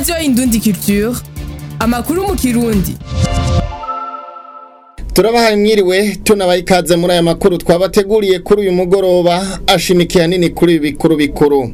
Radio Indundi Culture, amakuru mu Kirundi. Turabahaye mwiriwe tunabaye ikaze muri aya makuru twabateguriye kuri uyu mugoroba ashimikiye hanini kuri bikuru.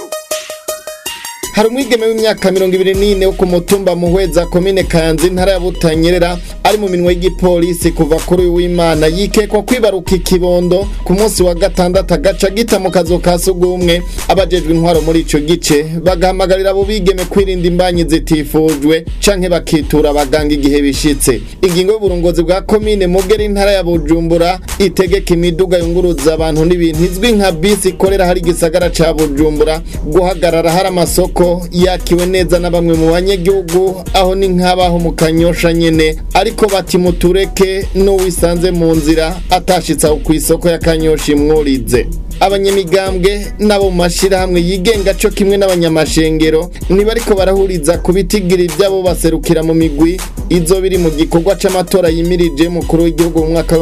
Hari umwigeme w'imyaka 24 wo ku mutumba Muhweza komine Kayanza intara ya Butanyerera ari mu minwe y'igipolisi kuva kuri w'Imana yikekwa kwibaruka ikibondo ku munsi wa gatandatu agaca gita mu kazo ka sugumwe abajejwe intwaro muri ico gice bagahamagarira abo bigeme kwirinda imbanyi zitifujwe canke bakitura abaganga igihe bishitse. Ingingo y'uburongozi bwa komine Mugera intara ya Bujumbura itegeka imiduga yunguruza abantu n'ibintu izwi nka bisi ikorera hari gisagara ca Bujumbura guhagarara hari amasoko yakiwe neza na bamwe mu banyagihugu aho ni nkabaho mu Kanyosha nyene ariko bati mutureke no wisanze mu nzira atashitsa ku isoko ya Kanyosha imwurize. Abanyamigambwe nabo mashira hamwe yigenga cyo kimwe n'abanyamashengero nibariko barahuriza kubitigiri ibyabo baserukira mu migwi izo biri mu gikorwa c'amatora yimirije mukuru w'igihugu mu mwaka wa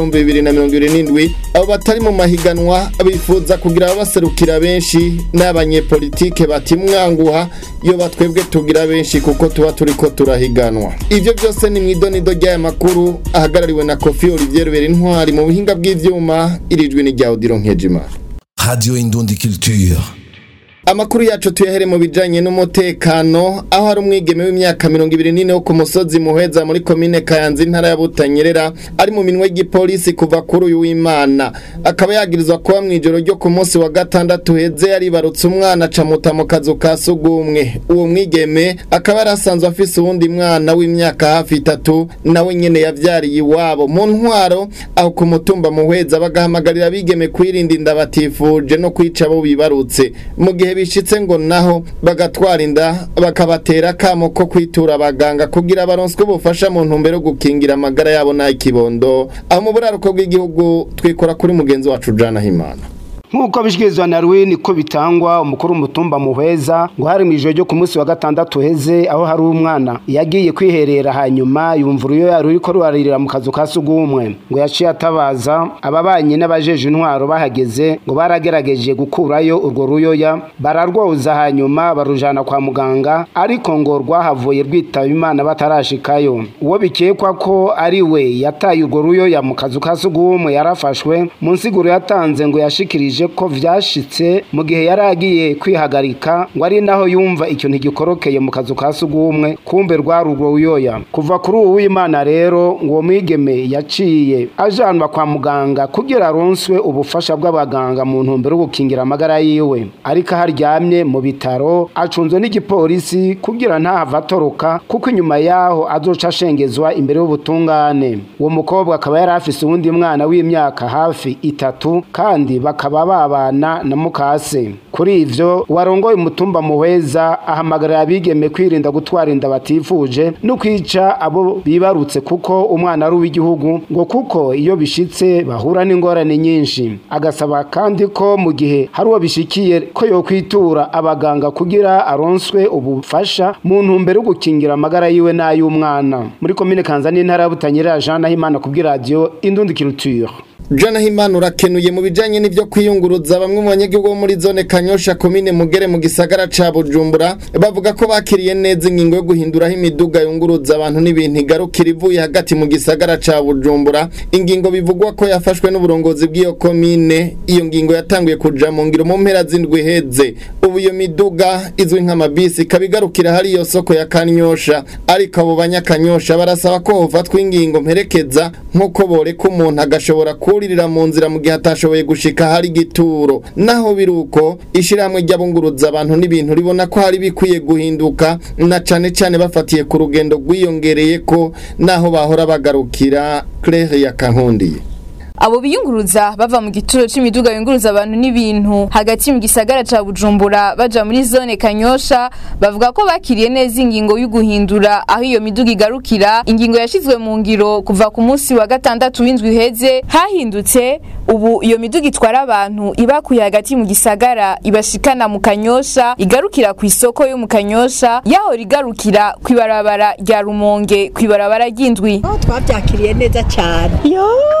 2027 abo batari mu mahiganwa bifuza kugira abaserukira benshi n'abanyepolitike bati mwanguha yo batwebwe tugira benshi kuko tuba turiko turahiganwa. Ivyo byose ni mwidonido ry'aya makuru ahagarariwe na Kofi Olivier Berintwari mu buhinga bw'ivyuma irijwe ni rya Odilo Nkejimana. Radio Indundi Culture. Amakuru yacu tuyahere mu bijanye n'umutekano aho hari umwigeme w'imyaka 24 wo ku musozi Muhweza muri komine Kayanza intara ya Butanyerera ari mu minwe y'igipolisi kuva kuri uyu w'Imana akaba yagirizwa kuba mwijoro ryo ku munsi wa gatandatu heze yaribarutse umwana camuta mu kazu ka sugumwe. Uwo mwigeme akaba yarasanzwe afise uwundi mwana w'imyaka hafi 3 nawe nyene yavyariye iwabo mu ntwaro aho ku mutumba Muhweza bagahamagarira bigeme kwirinda inda batifuje no kwica abo bibarutse mu gihe bishitse ngo naho bagatwara inda bakabatera kamo ko kwitura abaganga kugira baronswe ubufasha mu ntumbero gukingira amagara yabo n'akibondo aho mu buraruko bw'igihugu twikora kuri mugenzi wacu Jana Himana. Nkuko bishyikirizwa na Rwini ko bitangwa umukuru w'umutumba Muhweza ngo hari mwijoro ryo ku munsi wa gatandatu heze aho hari umwana yagiye kwiherera hanyuma yumva uruyoya ruriko ruraririra mu kazu ka sugumwe ngo yaciye atabaza ababanye n'abajeje intwaro bahageze ngo baragerageje gukurayo urwo ruyoya bararwoza hanyuma barujana kwa muganga ariko ngo rwahavuye rwitaba Imana batarashikayo. Uwo bikekwa ko ari we yataye urwo ruyoya mu kazu ka sugumwe yarafashwe mu nsiguro yatanze ngo yashikirije ko vyashitse mu gihe yaragiye kwihagarika ngo ari naho yumva ikintu gikorokeye mu kazu ka sugumwe kumbe rwarurwo uyoya. Kuva kuri uwo w'Imana rero ngo mwigeme yaciye ajanwa kwa muganga kugira aronswe ubufasha bw'abaganga mu ntumbero yo gukingira amagara yiwe ariko haryamye mu bitaro acunzwe n'igipolisi kugira ntahava atoroka kuko inyuma yaho azoca ashengezwa imbere y'ubutungane. Uwo mukobwa akaba yari afise uwundi mwana w'imyaka hafi 3 kandi bakaba babana na mukase. Kuri ivyo warongoye umutumba Muhweza ahamagarira abigeme kwirinda gutwara inda batifuje no kwica abo bibarutse kuko umwana ari w'igihugu ngo kuko iyo bishitse bahura n'ingorane nyinshi. Agasaba kandi ko mu gihe hari uwo bishikiye ko yo kwitura abaganga kugira aronswe ubufasha mu ntumbero yo gukingira amagara yiwe n'ay'umwana. Muri komine Kayanza n'intara ya Butanyerera Jana Himana ku bw'iradio Indundi Culture. Jana Himana urakenuye mu bijanye n'ivyo kwiyunguruza bamwe mu banyagihugu muri zone Kanyosha komine Mugere mu gisagara ca Bujumbura bavuga ko bakiriye neza ingingo yo guhinduraho imiduga yunguruza abantu n'ibintu igarukira ivuye hagati mu gisagara ca Bujumbura. Ingingo bivugwa ko yafashwe n'uburongozi bw'iyo komine. Iyo ngingo yatanguye kuja mu ngiro mu mpera z'indwi heze. Ubu iyo miduga izwi nk'amabisi kabigarukira hari iyo soko ya Kanyosha ariko abo banyakanyosha barasaba ko hofatwa ingingo mperekeza nkuko boreka umuntu agashobora kuririra mu nzira mu gihe atashoboye gushika hari gituro. Naho biruko ishiramwe ry'abunguruza abantu n'ibintu ribona ko hari bikwiye guhinduka na cane cane bafatiye ku rugendo rwiyongereye ko naho bahora bagarukira. Claire ya Kankundiye. Abo biyunguruza bava mu gituro c'imiduga yunguruza abantu n'ibintu hagati mu gisagara ca Bujumbura baja muri zone Kanyosha bavuga ko bakiriye neza ingingo y'uguhindura aho iyo miduga igarukira. Ingingo yashizwe mu ngiro kuva ku munsi wa gatandatu w'indwi heze hahindutse ubu iyo miduga itwara abantu ibakuye hagati mu gisagara ibashikana mu Kanyosha igarukira ku isoko yo mu Kanyosha yaho rigarukira kwibarabara rya Rumonge kwibarabara ry'indwi. Twabyakiriye neza cyane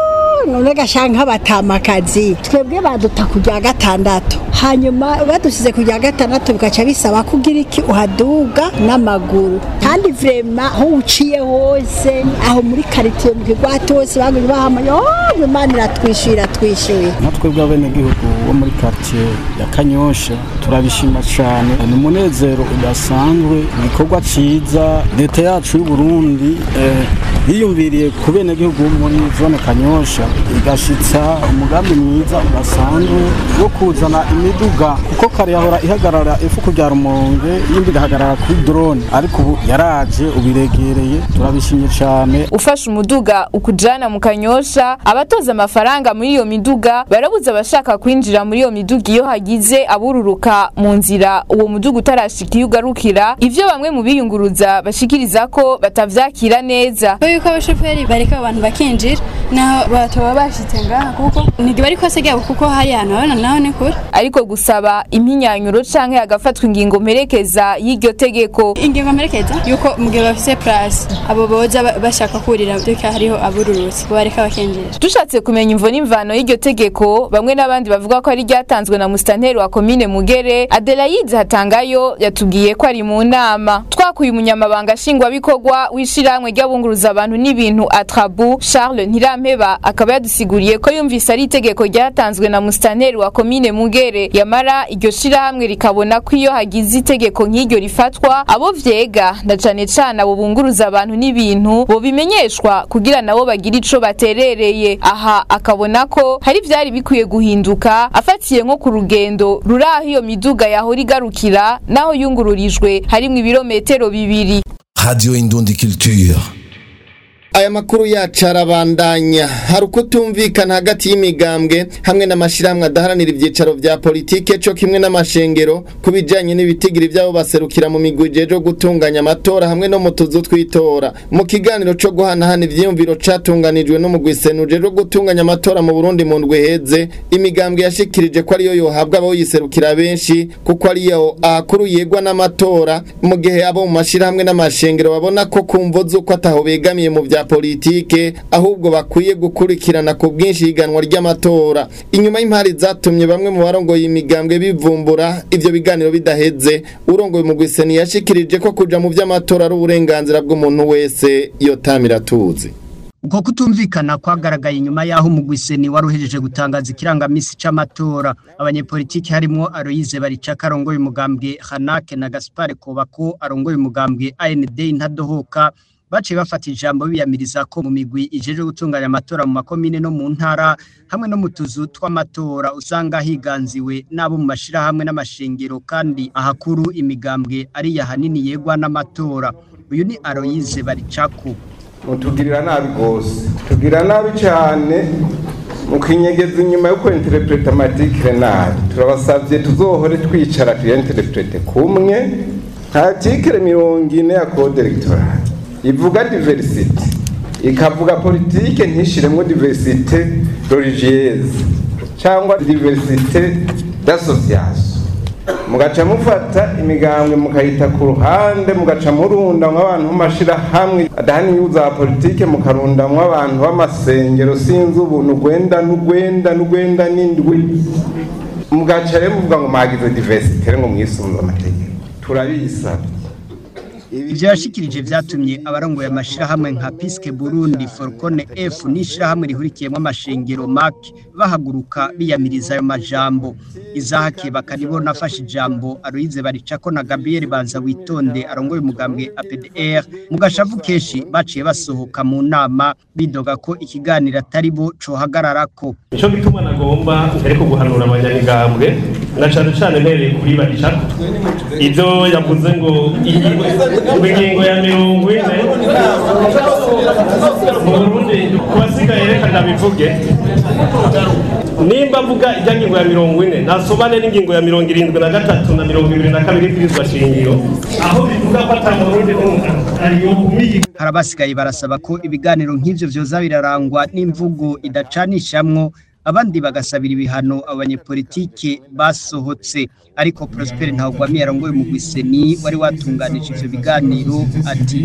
none gashanka batamakazi twebwe baduta kujya gatandatu hanyuma badusize kujya gatandatu bigaca bisaba kugira iki uhaduga n'amaguru kandi vrema aho uciye hose aho muri quartier mu kigwati hose baguje bahamaye Imana iratwishyura twishyuye natwe bw'abene gihugu bo muri quartier ya Kanyosha turabishima cyane ni umunezero udasanzwe igikorwa ciza leta yacu y'u Burundi yiyumviriye ku bene gihugu muri zone Kanyosha igashitsa umugambi mwiza udasanzwe wo kuzana imiduga kuko kare yahora ihagarara ifu kujya Rumonge yindi gahagarara kuri drone ariko ubu yaraje ubiregereye turabishimye cyane ufasha umuduga ukujana mu Kanyosha abatoza amafaranga muri iyo miduga barabuza abashaka kwinjira muri iyo miduga iyo hagize abururuka mu nzira uwo muduga utarashika iyo ugarukira ivyo bamwe mu biyunguruza bashikiriza ko batavyakira neza yuko abashoferi bareka abantu bakinjira naho batoba bashitse ngaha kuko nigi bari kose gyabo kuko hari hano abana naho ne kure ariko gusaba impinyanyuro canke agafatwa ingingo merekeza y'iryo tegeko ingingo merekeza yuko mugihe bafise place abo boza bashaka kurira byo hariho abururutse bareka bakinjira dushatse kumenya imvo n'imvano y'iryo tegeko bamwe n'abandi bavuga ko ari ryatanzwe na mustanteri wa commune Mugere Adelaide Hatangayo yatubwiye ko ari mu nama twakuye umunyamabanga nshingwa bikorwa wishiramwe ry'abunguruza abantu n'ibintu Atrabu Charles Ntirampeba akaba yadusiguriye ko yumvise ari itegeko ryatanzwe na mustanteri wa commune Mugere yamara iryo shirahamwe rikabona ko iyo hagize itegeko nk'iryo rifatwa abo vyega na cane cane abo bunguruza abantu n'ibintu bo bimenyeshwa kugira nabo bagira ico baterereye aha akabona ko hari vyari bikwiye guhinduka afatiye nko ku rugendo ruraho iyo miduga yahora igarukira naho yungururijwe harimwo ibirometero 2 Radio Indundi Culture. Aya makuru yacarabandanya hari ukutumvikana hagati y'imigambwe hamwe n'amashirahamwe adaharanira ivyicaro vya politike cyo kimwe n'amashengero kubijanye n'ibitigiri vyabo baserukira mu migwi jejo gutunganya amatora hamwe no mu tuzu twitora mu kiganiro cyo guhanahana ivyiyumviro catunganijwe no mu gwisenuje ryo gutunganya amatora mu Burundi mu ndwi heze imigambwe yashikirije ko ariyo yohabwa abo yiserukira benshi kuko ariyo akuru yegwa n'amatora mu gihe abo mu mashirahamwe n'amashengero babona ko kumvo zuko ataho begamiye mu vya politike ahubwo bakwiye gukurikirana ku bwinshi higanwa ry'amatora inyuma y'impari zatumye bamwe mu barongoye imigambwe bivumbura ivyo biganiro bidaheze urongoye mu gwiseni yashikirije ko kuja mu vy'amatora ari uburenganzira bw'umuntu wese yotamira tuzi uko kutumvikana kwagaragaye inyuma yaho umugwiseni waruhejeje gutangaza ikirangamisi c'amatora abanyepolitiki harimo Aloyize Baricaka arongoye umugambwe Hanake na Gaspard Kobako arongoye umugambwe AND Ntadohoka baciye bafata ijambo biyamiriza ko mu migwi ijeje gutunganya amatora mu makomine no mu ntara hamwe no mu tuzu tw'amatora usanga higanziwe nabo mu mashira hamwe n'amashengero kandi ahakuru imigambwe ari yahanini yegwa n'amatora uyu ni Aloyize Baricako mutugirira nabi gose tugira nabi cyane mukinyegeza inyuma yo kwinterpreta amatikire nabi turabasavye tuzohore twicara tuyenterprete kumwe nta tikire 40 ya code electoral ivuga diversity ikavuga politike ntishiremwe diversité religieuse cyangwa diversité d'association mugaca mufata imigambwe mukayita ku ruhande mugaca murunda nk'abantu mashira hamwe adahani yuza politike mukarunda nk'abantu b'amasengero sinzi ubuntu gwenda n'indwi mugaca rero muvuga ngo magize diversité ngo mwisunza amategeko turabisa ivyo yashikirije vyatumye abarongoye amashirahamwe nka Piske Burundi Forcone F n'ishirahamwe rihurikiyemo amashengero MAC bahaguruka biyamiriza ayo majambo Izahake bakaribona afashe ijambo Aloyize Baricako na Gabriel Banza witonde arongoye umugambwe APDR mugashavu keshi baciye basohoka mu nama bidoga ko ikiganiro atari bo cohagararako ico gituma nagomba ariko guhanura abanyamigambwe na cyane mpereye kuri Baricako ivyo yavuze ngo ingingo ya 40 mu Burundi kubasigaye reka ndabivuge nimba mvuga ijyangingo ya 40 nasobane n'ingingo ya 73 na 22 kwirizwa shingiro aho bivuga ko atamurundi ariyo kumigi harabasigaye barasaba ko ibiganiro nk'ivyo vyoza birarangwa n'imvugo idacanishamwo abandi bagasabira ibihano abanyepolitike basohotse. Ariko Prosper Ntawugwamiye arongoye mu Gwiseni wari watunganije ivyo biganiro ati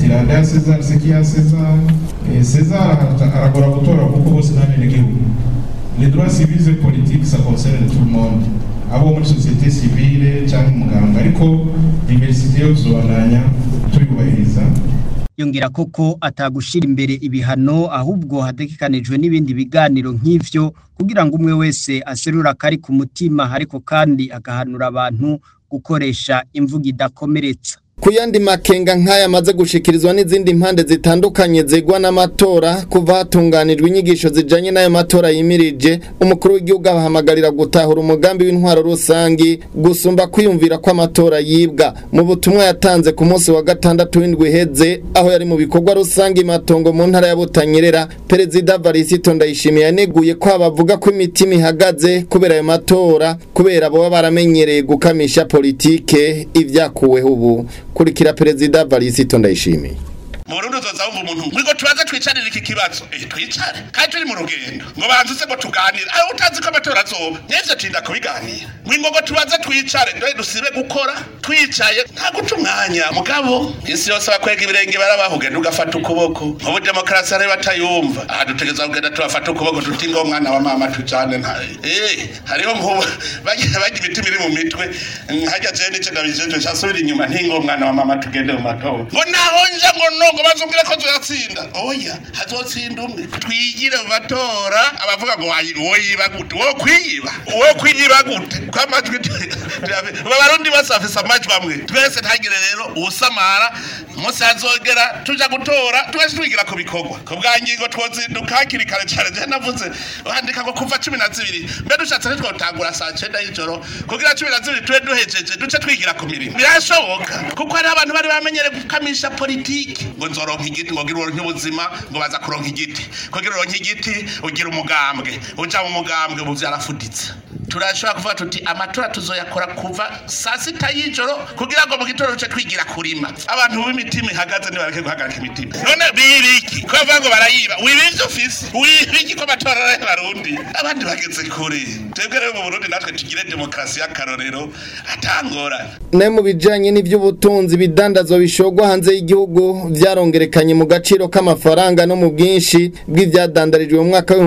César aragora gutora kuko bose n'abenegihugu. Les droits civils et politiques ça concerne tout le monde. Abo muri société civile cyangwa umuganga ariko diversité yo kuzobananya tuyubahiriza. Yongera koko atagushira imbere ibihano ahubwo hadekanijwe n'ibindi biganiro nk'ivyo kugira ngo umwe wese aserura kari ku mutima ariko kandi agahanura abantu gukoresha imvugo idakomeretsa. Kuyandi makenga nk'aya maze gushikirizwa n'izindi impande zitandukanye zegwa n'amatora kuva hatunganijwe inyigisho zijanye n'ayo matora yimirije umukuru w'igihugu abahamagarira gutahura umugambi w'intwaro rusangi gusumba kwiyumvira ko amatora yibwa mu butumwa yatanze ku munsi wa gatandatu w'indwi heze aho yari mu bikorwa rusangi matongo mu ntara ya Butanyerera Perezida Varisito Ndayishimiye yaneguye ko abavuga ko imitima ihagaze kubera ayo matora kubera abo baramenyereye gukamisha politike ivyakuweho ubu kurikira Perezida Varisito Ndayishimiye. Murundo zazawumva umuntu ngo tubaza twicarira iki kibazo twicare kandi turi mu rugendo ngo banzuze ngo tuganire aho utazi ko amatora azoba nivyo tinda kubiganira ngo tubaza twicare ndo dusibe gukora twicaye nta guca umwanya mugabo isi yose bakwega ibirenge barabahugenda ugafata ukuboko mu demokrasi ari batayumva dutegeza kugenda tubafata ukuboko tutinga umwana wa mama tujane nta hariho nkuba bagira imitima iri mu mitwe hajya je nice ndabijeje cyasubira inyuma ntingo umwana wa mama tugende mu matora ngo naho nje ngo no bazongera ko zoyatsinda oya hazotsinda umwe twigire batora abavuga ngo woyiba gute wo kwiyiba gute kwamajwi babarundi basafisa amajwi amwe twese ntagire rero ubusamara umunsi hazogera tuja gutora twese twigira ku bikorwa ko bwangingo twozinduka hakiri kare cyane je navuze bandika ngo kuva 12 mbe dushatse twotangura saa 9 y'ijoro kugira 12 twe duhejeje duce twigira ku mirimo birashoboka kuko hari abantu bari bamenyere gukamisha politiki ngo nzoronka igiti ngo gira uronke ubuzima ngo baza kuronka igiti kugira uronke igiti ugira umugambwe uja mu mugambwe mu vyarafuditse turashobora kuvuga tuti amatora tuzoyakora kuva saa 6 y'ijoro kugira ngo mu gitoro cyo twigira kurima abantu b'imitima ihagaze ni bareke guhagarika imitima none biriki ko bavuga ngo barayiba wibivyo ofisi wibiki ko amatora ari barundi abandi bageze kure twebwe rero mu Burundi natwe tugire demokrasi y'akarorero atangora ne mu bijanye n'ivy'ubutunzi bidandazwa bishogwa hanze y'igihugu vyarongerekanye mu gaciro k'amafaranga no mu bwinshi bw'ivyadandarijwe mu mwaka wa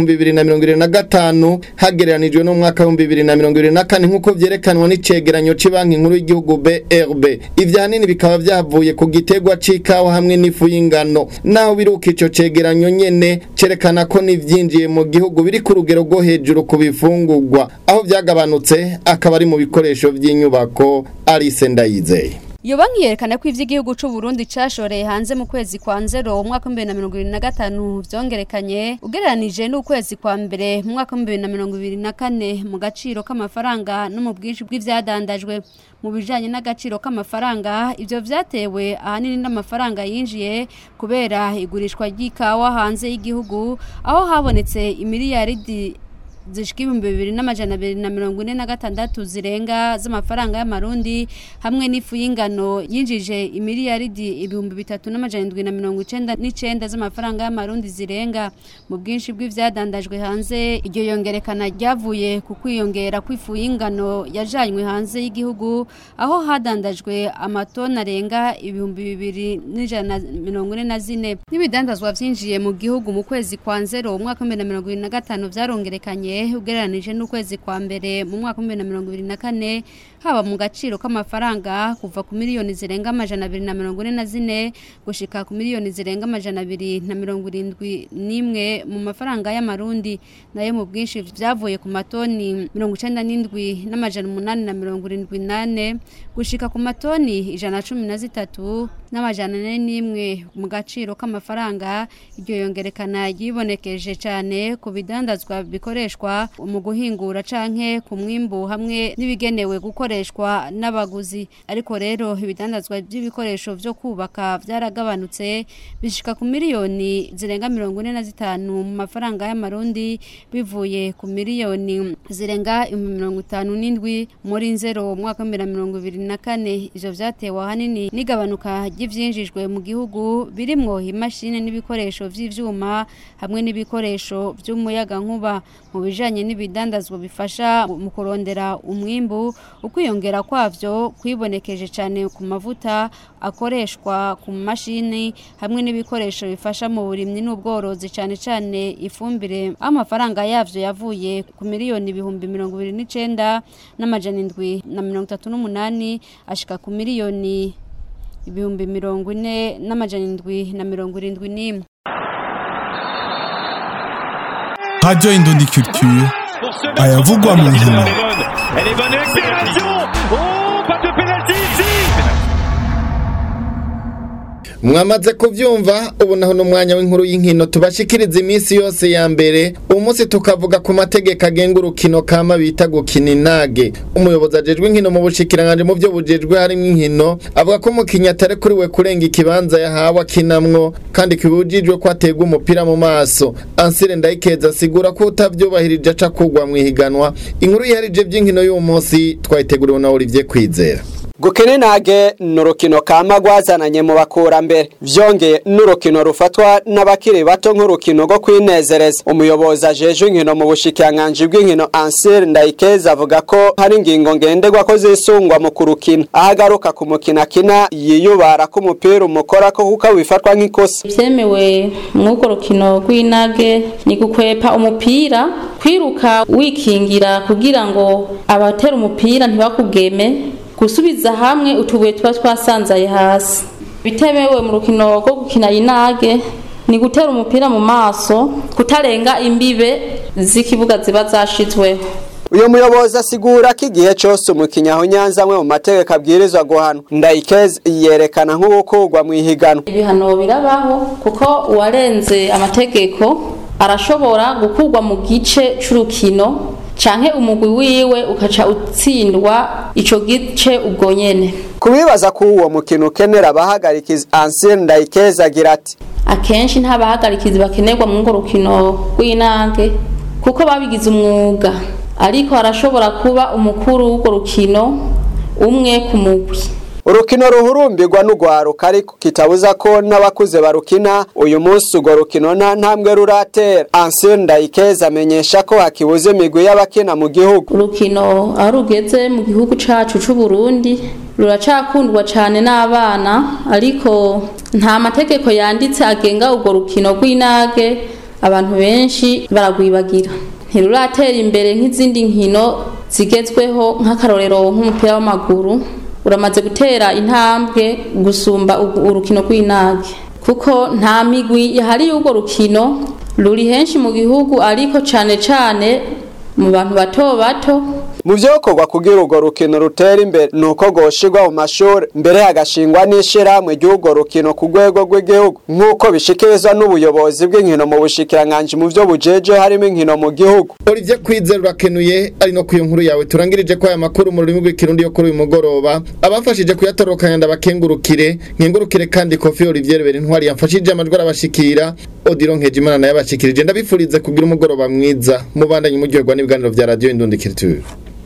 2025 hagereranijwe no mu mwaka wa 2024 nkuko vyerekanwa n'icegeranyo c'Ibanki Nkuru y'Igihugu BRB. Ivyanini bikaba vyavuye ku gitegwa c'ikawa hamwe n'ifu y'ingano. Naho biruka ico cegeranyo nyene cerekana ko n'ivyinjiye mu gihugu biri ku rugero rwo hejuru ku bifungurwa. Aho vyagabanutse akaba ari mu bikoresho vy'inyubako. Alice Ndayizeye. Iyo banki yerekana ko ivy'igihugu c'u Burundi cashoreye hanze mu kwezi kwa nzero mu mwaka wa 2025 vyongerekanye ugereranije n'ukwezi kwa mbere mu mwaka wa 2024 mu gaciro k'amafaranga no mu bwinshi bw'ivyadandajwe. Mu bijanye n'agaciro k'amafaranga ivyo vyatewe ahanini n'amafaranga yinjiye kubera igurishwa ry'ikawa hanze y'igihugu aho habonetse imiliyaridi zishika 2246 zirenga z'amafaranga y'amarundi hamwe n'ifu y'ingano yinjije imiliyaridi 3799 z'amafaranga y'amarundi zirenga mu bwinshi bw'ivyadandajwe hanze. Iryo yongerekana ryavuye ku kwiyongera kw'ifu y'ingano yajanywe hanze y'igihugu aho hadandajwe amatoni arenga 2144 n'ibidandazwa vyinjiye mu gihugu mu kwezi kwa nzero mu mwaka wa 2025 vyarongerekanye ugereranije n'ukwezi kwa mbere mu mwaka wa 2024 haba mu gaciro k'amafaranga kuva ku miliyoni zirenga 244 gushika ku miliyoni zirenga 271 mu mafaranga y'amarundi nayo mu bwinshi vyavuye ku matoni 97,878 gushika ku matoni 113 n'amajana mu gaciro k'amafaranga. Iryo yongerekana yibonekeje cyane ku bidandazwa bikoreshwa mu guhingura canke ku mwimbu hamwe n'ibigenewe gukoreshwa n'abaguzi. Ariko rero ibidandazwa by'ibikoresho byo kubaka byaragabanutse bishika ku miliyoni zirenga 45 mu mafaranga y'amarundi bivuye ku miliyoni zirenga 57 muri nzero mu mwaka wa 2024. Ivyo vyatewe ahanini n'igabanuka ry'ivyinjijwe mu gihugu birimwo imashini n'ibikoresho vy'ivyuma hamwe n'ibikoresho vy'umuyagankuba mu bijanye n'ibidandazwa bifasha mu kurondera umwimbu ukwiyongera kwavyo kwibonekeje cyane ku mavuta akoreshwa ku mashini hamwe n'ibikoresho bifasha mu burimyi n'ubworozi cyane cyane ifumbire amafaranga yavyo yavuye ku miliyoni 29 n'amajana 738 ashika ku miliyoni 40 n'amajana 771. Radio Indundi Culture ayavugwa mu nkino. Mwamaze kuvyumva ubu naho n'umwanya w'inkuru y'inkino tubashikiriza iminsi yose ya mbere umunsi tukavuga ku mategeko agenga urukino kama bita gukina inage. Umuyobozi ajejwe inkino mu bushikiranganje mu byo bujejwe harimo inkino avuga ko umukinyi atari kuriwe kurenga ikibanza yahawe akinamwo kandi kibujijwe ko ategwa umupira mu maso. Ansire Ndayikeza asigura ko utavyubahirije aca kugwa mu ihiganwa. Inkuru yiharije by'inkino y'uwo munsi twayiteguriwe na Olivier Kwizera. Gukina inage n'urukino kama gwazananye mu bakurambere vyongeye n'urukino rufatwa n'abakiri bato nk'urukino rwo kwinezereza. Umuyobozi ajejwe inkino mu bushikiranganje bw'inkino Ansire Ndayikeza avuga ko hari ingingo ngenderwa ko zisungwa mu kurukina ahagaruka ku mukina kina yiyubara ko umupira umukora ko kuko bifatwa nk'ikosa. Vyemewe mw'uko rukino rw'inage ni gukwepa umupira kwiruka wikingira kugira ngo abatera umupira ntibakugeme gusubiza hamwe utubuye tuba twasanzaye hasi. Bitemewe mu rukino rwo gukina inage ni gutera umupira mu maso kutarenga imbibe z'ikibuga ziba zashizweho. Uyo muyobozi asigura ko igihe cyose umukinyi aho Nyanza amwe mu mategeko abwirizwa guhanwa. Ndayikeza yerekana nk'ubukurwa mu ihiganwa. Ibihano birabaho kuko uwarenze amategeko arashobora gukurwa mu gice c'urukino canke umugwi wiwe ukaca utsindwa ico gice ubwo nyene. Kubibaza ko uwo mukino ukenera abahagarikiza Ansire Ndayikeza agira ati akenshi nta bahagarikizi bakenerwa mu ngo rukino rw'inage kuko babigize umwuga, ariko arashobora kuba umukuru w'ugo rukino umwe ku mugwi. Urukino ruhurumbirwa n'ugwaruka ariko kitabuza ko n'abakuze barukina. Uyu munsi ugo rukino nta ntambwe ruratera. Ansire Ndayikeza amenyesha ko hakibuze imigwi y'abakina mu gihugu. Urukino arugeze mu gihugu cacu c'u Burundi ruracakundwa cyane n'abana, ariko nta mategeko yanditse agenga ugo rukino rw'inage. Abantu benshi baragwibagira, ntiruratera imbere nk'izindi nkino zigezweho nk'akarorero nk'umupira w'amaguru. Uramaze gutera intambwe gusumba urukino rw'inage kuko nta migwi yahari y'ugo rukino ruri henshi mu gihugu, ariko cane mu bantu bato bato. Mu vyokorwa kugira urwo rukino rutera imbere nuko goshirwa mu mashuri mbere hagashingwa n'ishirahamwe ry'urwo rukino ku rwego rw'igihugu nk'uko bishikirizwa n'ubuyobozi bw'inkino mu bushikiranganje mu vyo bujeje harimo inkino mu gihugu. Olivier Kwizera urakenuye ari no kuyo nkuru yawe turangirije ko aya makuru mu rurimi rw'ikirundi yo kuri uyu mugoroba abafashije kuyatorokanya ndabakengurukire nkengurukire kandi Kofi Olivier Berintwari yamfashije amajwi arabashikira Odilo Nkejimana naye abashikirije ndabifurize kugira umugoroba mwiza mubandanye muryoherwa n'ibiganiro vya Radio Indundi Culture.